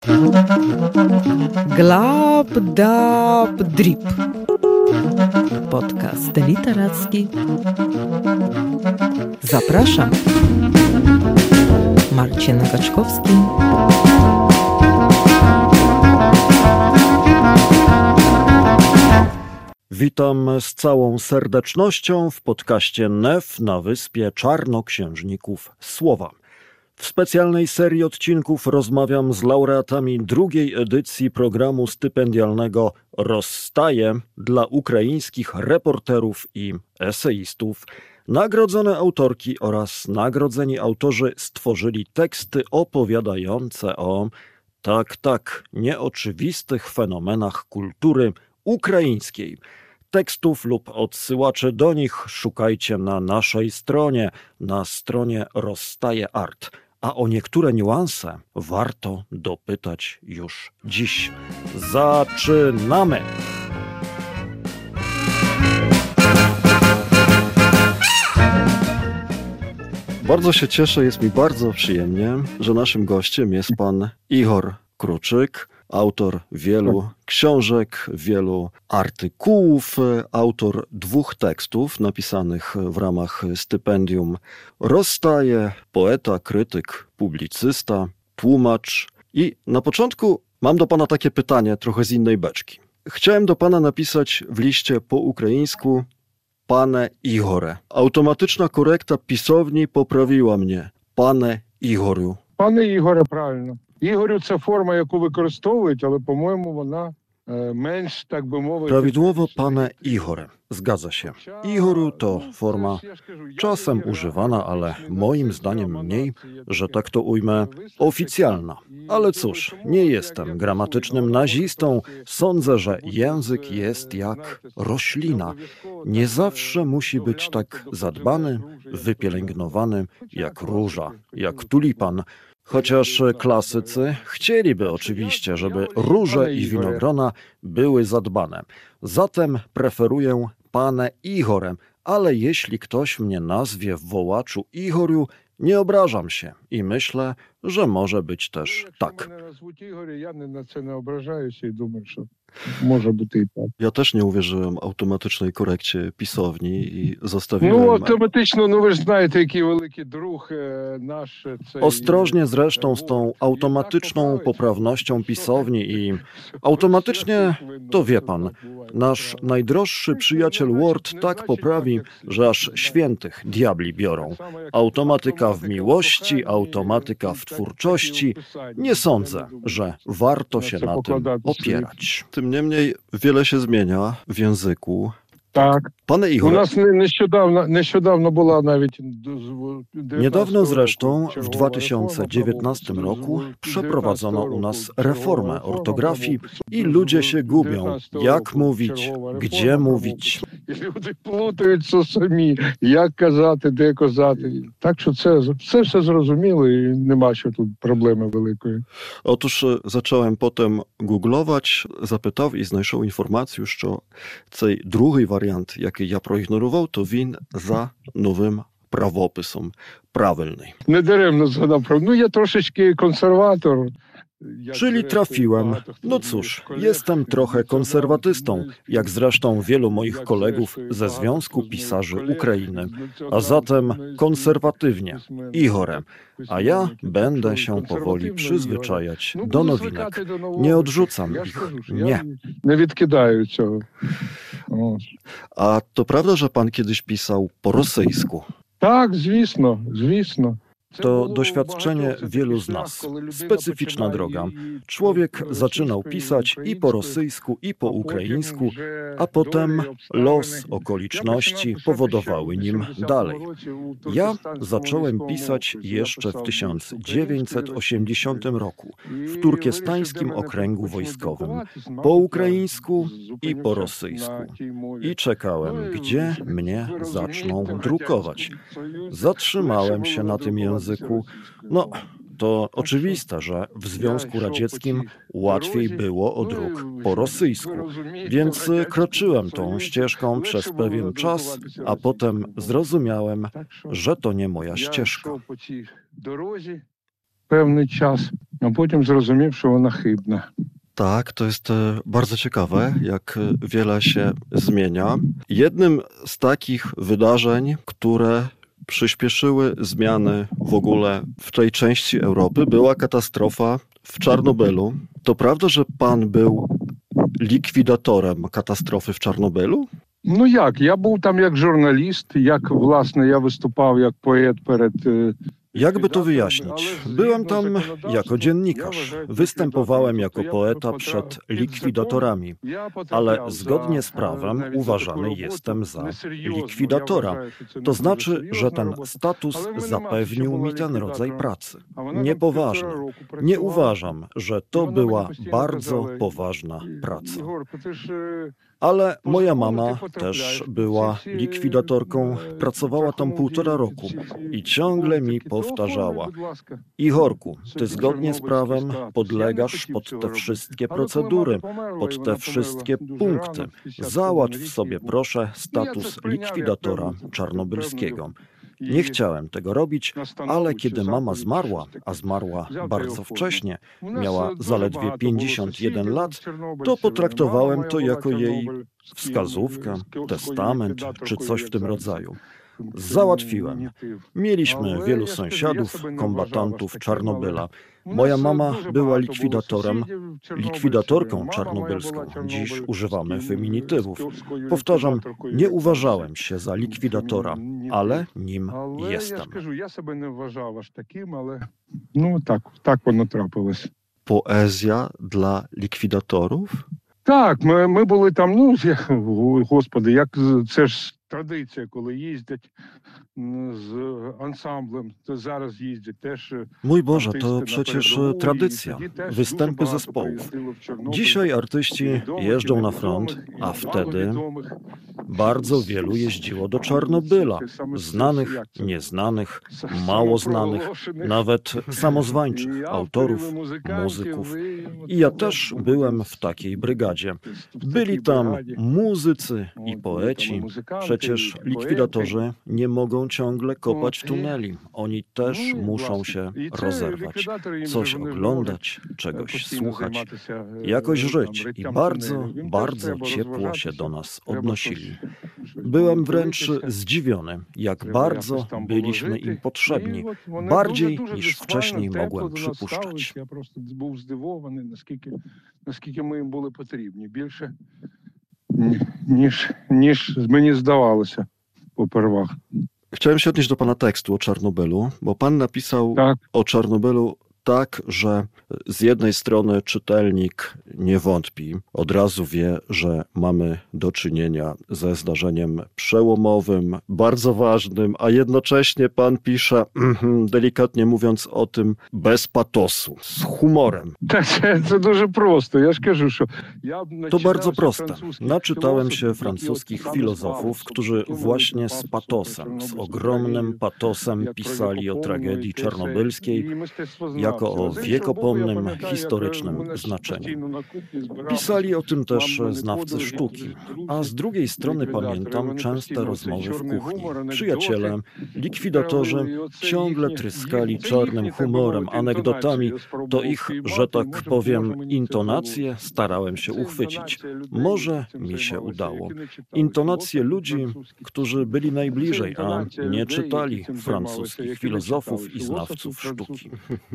Glab, dab, drip. Podcast literacki. Zapraszam. Marcin Gaczkowski. Witam z całą serdecznością w podcaście NEF na wyspie Czarnoksiężników Słowa. W specjalnej serii odcinków rozmawiam z laureatami drugiej edycji programu stypendialnego Rozstaje dla ukraińskich reporterów i eseistów. Nagrodzone autorki oraz nagrodzeni autorzy stworzyli teksty opowiadające o, tak, nieoczywistych fenomenach kultury ukraińskiej. Tekstów lub odsyłaczy do nich szukajcie na naszej stronie, na stronie Rozstaje Art. A o niektóre niuanse warto dopytać już dziś. Zaczynamy! Bardzo się cieszę, jest mi bardzo przyjemnie, że naszym gościem jest pan Ihor Kruczyk, autor wielu książek, wielu artykułów, autor 2 tekstów napisanych w ramach stypendium Rozstaje, poeta, krytyk, publicysta, tłumacz. I na początku mam do pana takie pytanie, trochę z innej beczki. Chciałem do pana napisać w liście po ukraińsku Pане Ігоре. Automatyczna korekta pisowni poprawiła mnie. Pане Ігорю. Пане Ігоре, правильно. Ігорю – це форма, яку використовують, але, по-моєму, вона менш, так би мовити... Prawidłowo Pane Ihore. Zgadza się. Ihoru to forma czasem używana, ale moim zdaniem mniej, że tak to ujmę, oficjalna. Ale cóż, nie jestem gramatycznym nazistą. Sądzę, że język jest jak roślina. Nie zawsze musi być tak zadbany, wypielęgnowany jak róża, jak tulipan. Chociaż klasycy chcieliby oczywiście, żeby róże i winogrona były zadbane. Zatem preferuję Pane Ihorem, ale jeśli ktoś mnie nazwie w wołaczu Ihoriu, nie obrażam się i myślę, że może być też tak. Ja na to nie obrażam się i думаю, że może być i tak. Ja też nie uwierzyłem automatycznej korekcie pisowni i zostawiłem... No automatyczno, wy знаєте, jaki wielki druh nasz... Ostrożnie zresztą z tą automatyczną poprawnością pisowni i automatycznie, to wie pan, nasz najdroższy przyjaciel Word tak poprawi, że aż świętych diabli biorą. Automatyka w miłości, automatyka w twórczości. Nie sądzę, że warto się na tym opierać. Tym niemniej wiele się zmienia w języku. Tak. Panie Ihorze. U nas niedawno była nawet... Niedawno zresztą, w 2019 roku, przeprowadzono u nas reformę ortografii i ludzie się gubią, jak mówić, gdzie mówić. Люди плутаються самі, як казати, де казати. Так що це все зрозуміло і нема що тут проблеми великої. Otóż zacząłem potem googlować, zapytав і знайшов інформацію, що цей другий варіант, який я проігнорував, то він за новим правописом правильний. Не даремно згадав про... Ну, я трошечки консерватор. Czyli trafiłem. No cóż, jestem trochę konserwatystą, jak zresztą wielu moich kolegów ze Związku Pisarzy Ukrainy, a zatem konserwatywnie, Ihorem, a ja będę się powoli przyzwyczajać do nowinek. Nie odrzucam ich, nie. Nie відкидаю цього. A to prawda, że pan kiedyś pisał po rosyjsku? Tak, звісно. To doświadczenie wielu z nas. Specyficzna droga. Człowiek zaczynał pisać i po rosyjsku, i po ukraińsku, a potem los, okoliczności powodowały nim dalej. Ja zacząłem pisać jeszcze w 1980 roku w turkestańskim okręgu wojskowym, po ukraińsku i po rosyjsku. I czekałem, gdzie mnie zaczną drukować. Zatrzymałem się na tym języku. No, to oczywiste, że w Związku Radzieckim łatwiej było o druk po rosyjsku, więc kroczyłem tą ścieżką przez pewien czas, a potem zrozumiałem, że to nie moja ścieżka. певний час, а потім зрозумів, що вона хибна. Tak, to jest bardzo ciekawe, jak wiele się zmienia. Jednym z takich wydarzeń, które przyspieszyły zmiany w ogóle w tej części Europy, była katastrofa w Czarnobylu. To prawda, że pan był likwidatorem katastrofy w Czarnobylu? Ну як, я був там як журналіст, як, власне, я виступав як поет перед... Jakby to wyjaśnić? Byłem tam jako dziennikarz. Występowałem jako poeta przed likwidatorami, ale zgodnie z prawem uważany jestem za likwidatora. To znaczy, że ten status zapewnił mi ten rodzaj pracy. Niepoważnie. Nie uważam, że to była bardzo poważna praca. Ale moja mama też była likwidatorką, pracowała tam 1,5 roku i ciągle mi powtarzała: Ihorku, ty zgodnie z prawem podlegasz pod te wszystkie procedury, pod te wszystkie punkty. Załatw sobie proszę status likwidatora czarnobylskiego. Nie chciałem tego robić, ale kiedy mama zmarła, a zmarła bardzo wcześnie, miała zaledwie 51 lat, to potraktowałem to jako jej wskazówkę, testament czy coś w tym rodzaju. Załatwiłem. Mieliśmy wielu sąsiadów, kombatantów Czarnobyla. Moja mama była likwidatorką czarnobylską. Dziś używamy feminitywów. Powtarzam, nie uważałem się za likwidatora, ale nim jestem. Ja sobie nie uważав аж таким, ale no tak воно трапилось. Poezja dla likwidatorów? Так, ми були там, господи, як це ж традиція, коли їздять z ansamblem, to zaraz jeździ też. Mój Boże, to przecież tradycja, występy zespołów. Dzisiaj artyści jeżdżą na front, a wtedy bardzo wielu jeździło do Czarnobyla. Znanych, nieznanych, mało znanych, nawet samozwańczych autorów, muzyków. I ja też byłem w takiej brygadzie. Byli tam muzycy i poeci. Przecież likwidatorzy nie mogą ciągle kopać tuneli. Oni też muszą się rozerwać, coś oglądać, czegoś słuchać, jakoś żyć. I bardzo, bardzo ciepło się do nas odnosili. Byłem wręcz zdziwiony, jak bardzo byliśmy im potrzebni, bardziej niż wcześniej mogłem przypuszczać. Ja po prostu był zdziwiony, наскільки ми їм були потрібні. Більше, ніж мені здавалося попервах. Chciałem się odnieść do pana tekstu o Czarnobylu, bo pan napisał o Czarnobylu tak, że z jednej strony czytelnik nie wątpi, od razu wie, że mamy do czynienia ze zdarzeniem przełomowym, bardzo ważnym, a jednocześnie pan pisze, delikatnie mówiąc o tym, bez patosu, z humorem. To дуже просто. Ja кажу, що to bardzo proste. Naczytałem się francuskich filozofów, którzy właśnie z patosem, z ogromnym patosem pisali o tragedii czarnobylskiej, jako o wiekopomnym, historycznym znaczeniu. Pisali o tym też znawcy sztuki, a z drugiej strony pamiętam częste rozmowy w kuchni. Przyjaciele, likwidatorzy ciągle tryskali czarnym humorem, anegdotami, to ich, że tak powiem, intonacje starałem się uchwycić. Może mi się udało. Intonacje ludzi, którzy byli najbliżej, a nie czytali francuskich filozofów i znawców sztuki.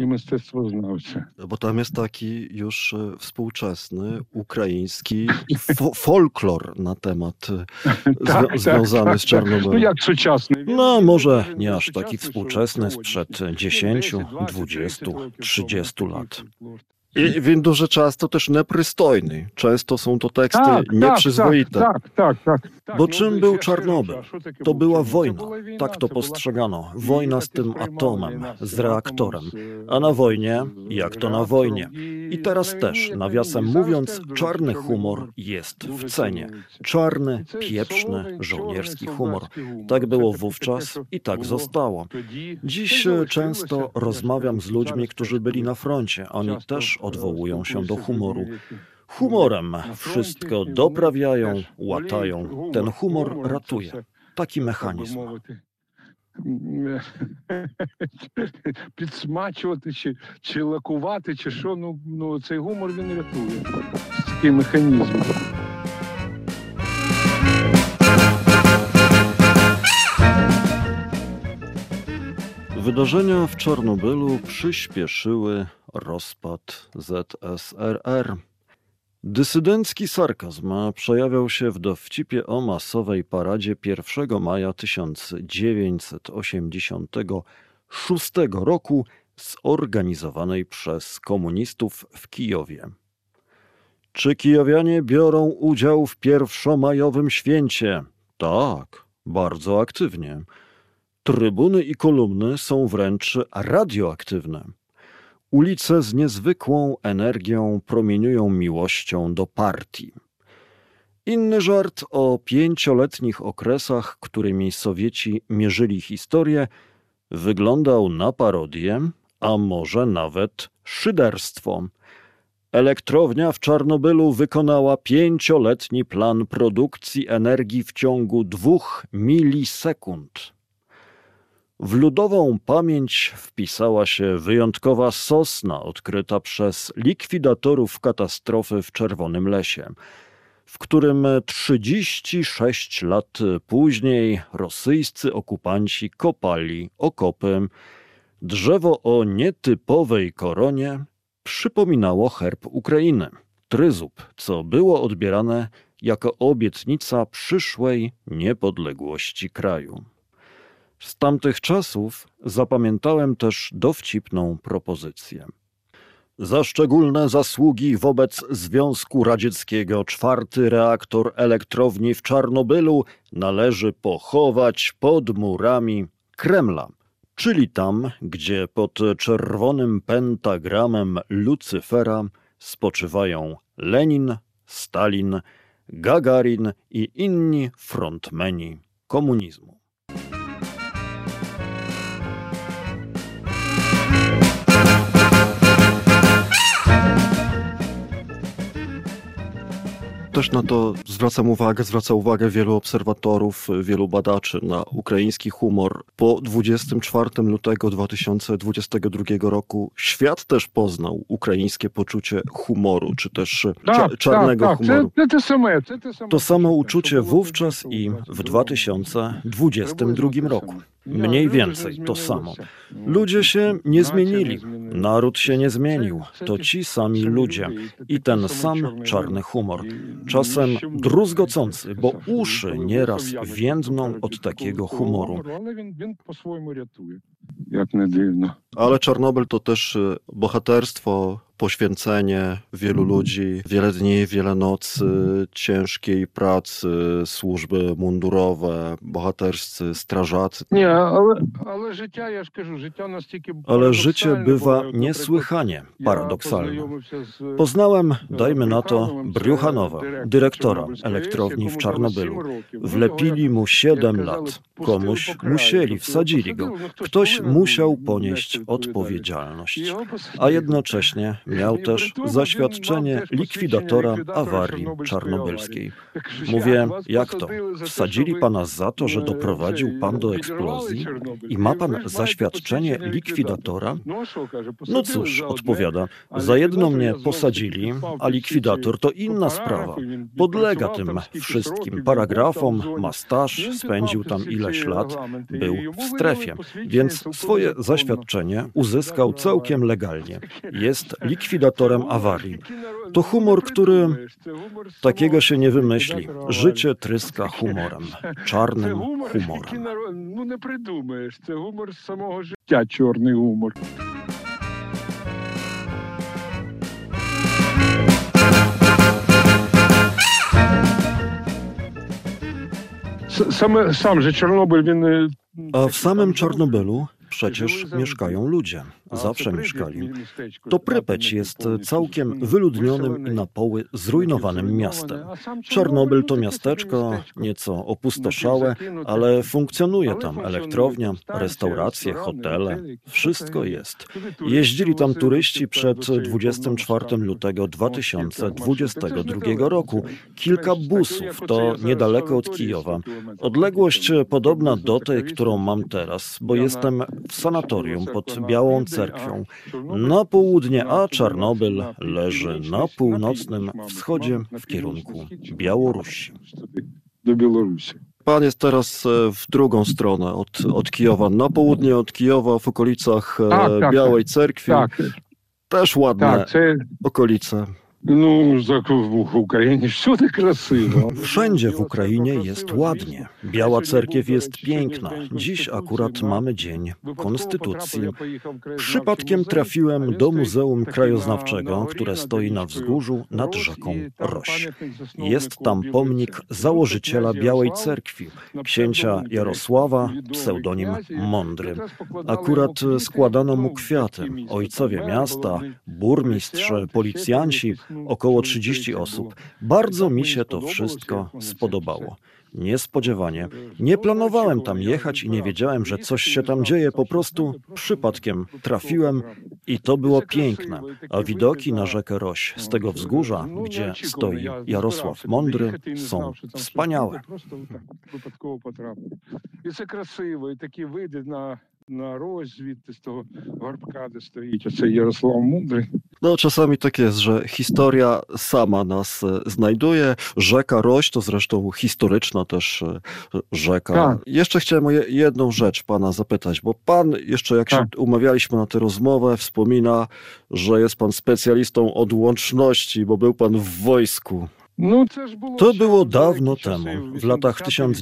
Bo tam jest taki już współczesny, ukraiński folklor na temat związany z Czarnobylem. Jak сучасний. No, może nie aż taki współczesny, sprzed 10, 20, 30 lat. I він дуже часто też непристойний. Często są to teksty nieprzyzwoite. Tak. Bo czym był Czarnobyl? To była wojna. Tak to postrzegano. Wojna z tym atomem, z reaktorem. A na wojnie, jak to na wojnie. I teraz też, nawiasem mówiąc, czarny humor jest w cenie. Czarny, pieprzny, żołnierski humor. Tak było wówczas i tak zostało. Dziś często rozmawiam z ludźmi, którzy byli na froncie. Oni też odwołują się do humoru. Humorem wszystko doprawiają, łatają. Ten humor ratuje. Taki mechanizm. підсмачувати, чи лакувати, чи що. Ну, цей гумор, він рятує. Такий механізм. Wydarzenia w Czarnobylu przyspieszyły rozpad ZSRR. Dysydencki sarkazm przejawiał się w dowcipie o masowej paradzie 1 maja 1986 roku zorganizowanej przez komunistów w Kijowie. Czy kijowianie biorą udział w pierwszomajowym święcie? Tak, bardzo aktywnie. Trybuny i kolumny są wręcz radioaktywne. Ulice z niezwykłą energią promieniują miłością do partii. Inny żart o 5-letnich okresach, którymi Sowieci mierzyli historię, wyglądał na parodię, a może nawet szyderstwo. Elektrownia w Czarnobylu wykonała 5-letni plan produkcji energii w ciągu 2 milisekund. W ludową pamięć wpisała się wyjątkowa sosna odkryta przez likwidatorów katastrofy w Czerwonym Lesie, w którym 36 lat później rosyjscy okupanci kopali okopy. Drzewo o nietypowej koronie przypominało herb Ukrainy, tryzub, co było odbierane jako obietnica przyszłej niepodległości kraju. Z tamtych czasów zapamiętałem też dowcipną propozycję. Za szczególne zasługi wobec Związku Radzieckiego 4. reaktor elektrowni w Czarnobylu należy pochować pod murami Kremla, czyli tam, gdzie pod czerwonym pentagramem Lucyfera spoczywają Lenin, Stalin, Gagarin i inni frontmeni komunizmu. Też na to zwraca uwagę wielu obserwatorów, wielu badaczy na ukraiński humor. Po 24 lutego 2022 roku świat też poznał ukraińskie poczucie humoru, czy też czarnego humoru. To samo uczucie wówczas i w 2022 roku. Mniej więcej to samo. Ludzie się nie zmienili, naród się nie zmienił. To ci sami ludzie i ten sam czarny humor. Czasem druzgocący, bo uszy nieraz więdną od takiego humoru. Jak nie dziwno. Ale Czarnobyl to też bohaterstwo, poświęcenie wielu ludzi, wiele dni, wiele nocy, ciężkiej pracy, służby mundurowe, bohaterscy strażacy. Nie, ale życie, ja кажу, życie настільки Ale życie bywa niesłychanie paradoksalne. Poznałem, dajmy na to, Briuchanowa, dyrektora elektrowni w Czarnobylu. Wlepili mu 7 lat. Komuś musieli, wsadzili go. Ktoś musiał ponieść odpowiedzialność. A jednocześnie miał też zaświadczenie likwidatora awarii czarnobylskiej. Mówię, jak to? Wsadzili pana za to, że doprowadził pan do eksplozji? I ma pan zaświadczenie likwidatora? No cóż, odpowiada, za jedno mnie posadzili, a likwidator to inna sprawa. Podlega tym wszystkim paragrafom, ma staż, spędził tam ileś lat, był w strefie, więc swoje zaświadczenie uzyskał całkiem legalnie. Jest likwidatorem awarii. To humor, który takiego się nie wymyśli. Życie tryska humorem, czarnym humorem. Ну не придумаєш, це гумор з самого життя, чорний гумор. Сам же Чорнобиль, він... A w samym Czarnobylu przecież mieszkają ludzie. Zawsze mieszkali. To Prypeć jest całkiem wyludnionym i na poły zrujnowanym miastem. Czarnobyl to miasteczko nieco opustoszałe, ale funkcjonuje tam elektrownia, restauracje, hotele. Wszystko jest. Jeździli tam turyści przed 24 lutego 2022 roku. Kilka busów, to niedaleko od Kijowa. Odległość podobna do tej, którą mam teraz, bo jestem w sanatorium pod Białą Cerkwią. Na południe, a Czarnobyl leży na północnym wschodzie w kierunku Białorusi. Do Białorusi. Pan jest teraz w drugą stronę od Kijowa, na południe od Kijowa, w okolicach Białej Cerkwi. Tak, Też ładne okolice. No, w Ukrainie wszędzie красиво. Wszędzie w Ukrainie jest ładnie. Biała Cerkiew jest piękna. Dziś akurat mamy Dzień Konstytucji. Przypadkiem trafiłem do Muzeum Krajoznawczego, które stoi na wzgórzu nad rzeką Roś. Jest tam pomnik założyciela Białej Cerkwi, księcia Jarosława, pseudonim Mądry. Akurat składano mu kwiaty. Ojcowie miasta, burmistrz, policjanci, około 30 osób. Bardzo mi się to wszystko spodobało. Niespodziewanie. Nie planowałem tam jechać i nie wiedziałem, że coś się tam dzieje. Po prostu przypadkiem trafiłem i to było piękne. A widoki na rzekę Roś z tego wzgórza, gdzie stoi Jarosław Mądry, są wspaniałe. I to красиво, і такі види на Рось, звідти з того горбка, де стоїть оцей Ярослав Мудрий. No czasami tak jest, że historia sama nas znajduje. Rzeka Roś to zresztą historyczna też rzeka. Tak. Jeszcze chciałem o jedną rzecz pana zapytać, bo pan jeszcze jak się umawialiśmy na tę rozmowę, wspomina, że jest pan specjalistą od łączności, bo był pan w wojsku. To było dawno temu, w latach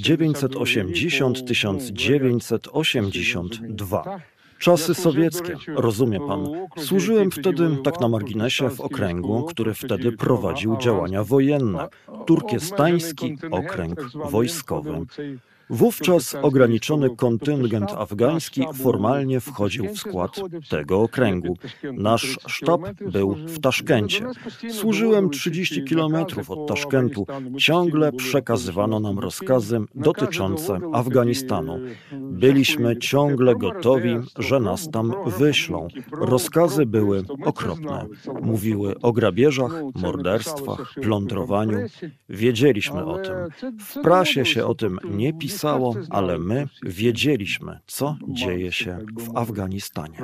1980-1982. Czasy sowieckie, rozumie pan. Służyłem wtedy, tak na marginesie, w okręgu, który wtedy prowadził działania wojenne. Turkestański Okręg Wojskowy. Wówczas ograniczony kontyngent afgański formalnie wchodził w skład tego okręgu. Nasz sztab był w Taszkencie. Służyłem 30 kilometrów od Taszkentu. Ciągle przekazywano nam rozkazy dotyczące Afganistanu. Byliśmy ciągle gotowi, że nas tam wyślą. Rozkazy były okropne. Mówiły o grabieżach, morderstwach, plądrowaniu. Wiedzieliśmy o tym. W prasie się o tym nie pisało, ale my wiedzieliśmy, co dzieje się w Afganistanie.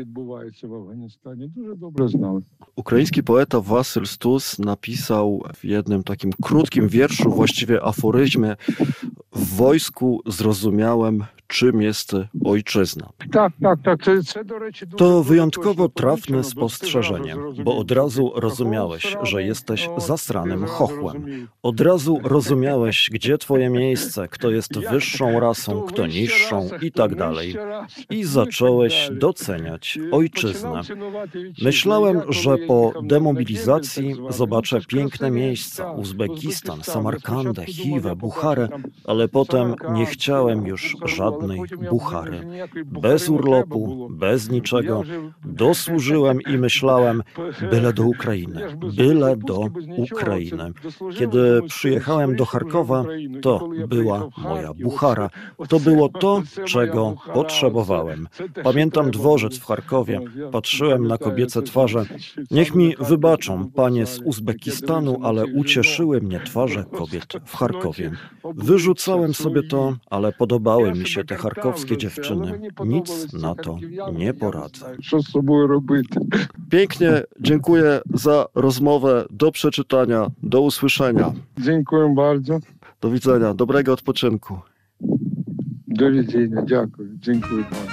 Ukraiński poeta Wasyl Stus napisał w jednym takim krótkim wierszu, właściwie aforyzmie: w wojsku zrozumiałem, czym jest ojczyzna. Tak. To wyjątkowo trafne spostrzeżenie, bo od razu rozumiałeś, że jesteś zasranym chochłem. Od razu rozumiałeś, gdzie twoje miejsce, kto jest wyższą rasą, kto niższą i tak dalej. I zacząłeś doceniać ojczyznę. Myślałem, że po demobilizacji zobaczę piękne miejsca, Uzbekistan, Samarkandę, Chiwę, Bucharę, ale potem nie chciałem już żadnej Buchary. Bez urlopu, bez niczego. Dosłużyłem i myślałem, byle do Ukrainy, byle do Ukrainy. Kiedy przyjechałem do Charkowa, to była moja Buchara. To było to, czego potrzebowałem. Pamiętam dworzec w Charkowie. Patrzyłem na kobiece twarze. Niech mi wybaczą panie z Uzbekistanu, ale ucieszyły mnie twarze kobiet w Charkowie. Wyrzucałem sobie to, ale podobały mi się te charkowskie dziewczyny. Nic na to nie poradzę. Co z sobą robić? Pięknie dziękuję za rozmowę. Do przeczytania. Do usłyszenia. Dziękuję bardzo. Do widzenia. Dobrego odpoczynku. Do widzenia. Dziękuję bardzo.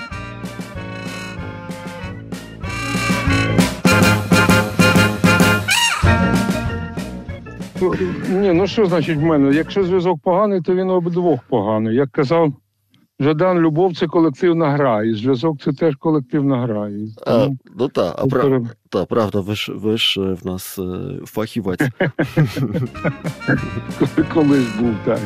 Ну що значить в мене? Якщо зв'язок поганий, то він обидвох поганий. Як казав Жадан, любов – це колективна гра, і зв'язок – це теж колективна гра. No tak, prawda, wyż w nas fachiwać. Колись був, так.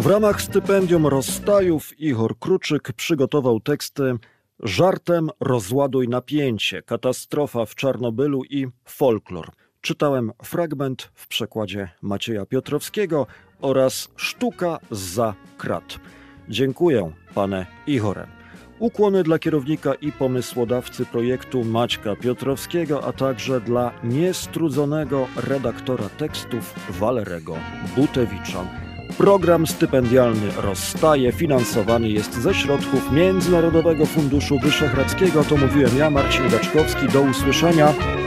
W ramach stypendium rozstajów Igor Kruczyk przygotował teksty Żartem rozładuj napięcie, katastrofa w Czarnobylu i folklor. Czytałem fragment w przekładzie Macieja Piotrowskiego oraz Sztuka zza krat. Dziękuję, pane Igorze. Ukłony dla kierownika i pomysłodawcy projektu Maćka Piotrowskiego, a także dla niestrudzonego redaktora tekstów Walerego Butewicza. Program stypendialny Rozstaje finansowany jest ze środków Międzynarodowego Funduszu Wyszehradzkiego. To mówiłem ja, Marcin Gaczkowski. Do usłyszenia.